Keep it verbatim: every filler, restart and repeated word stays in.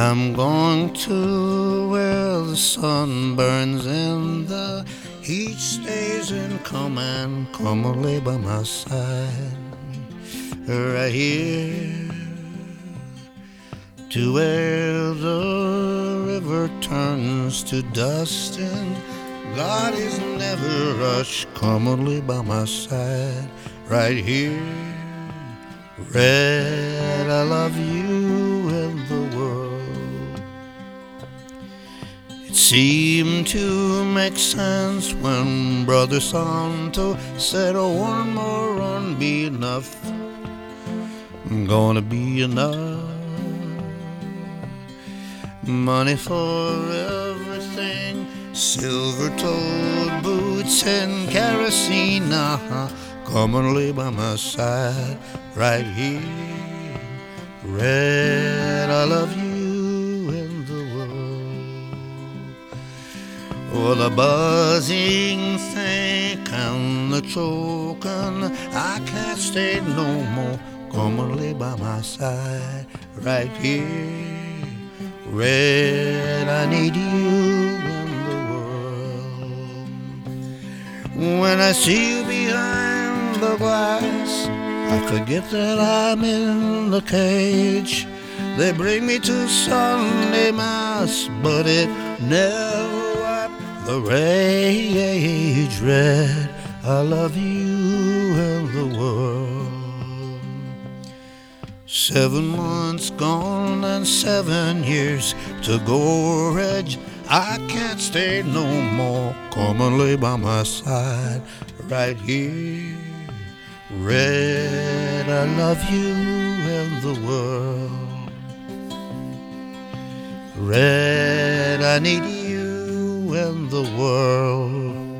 I'm going to where the sun burns and the heat stays and come and come and lay by my side. Right here to where the river turns to dust and God is never rushed. Come and lay by my side. Right here, Red, I love you and the world. It seemed to make sense when Brother Santo said, oh, one more run be enough. Gonna be enough. Money for everything, silver-toed boots and kerosene. Uh-huh. Come and lay by my side right here. Red, I love you and the world. Oh, the buzzing think and the choking, I can't stay no more. Come and lay by my side right here. Red, I need you in the world. When I see you behind the glass, I forget that I'm in the cage. They bring me to Sunday Mass, but it never wiped the rage. Red, I love you and the world. Seven months gone and seven years to go, Reg. I can't stay no more. Come and lay by my side right here. Red, I love you and the world. Red, I need you and the world.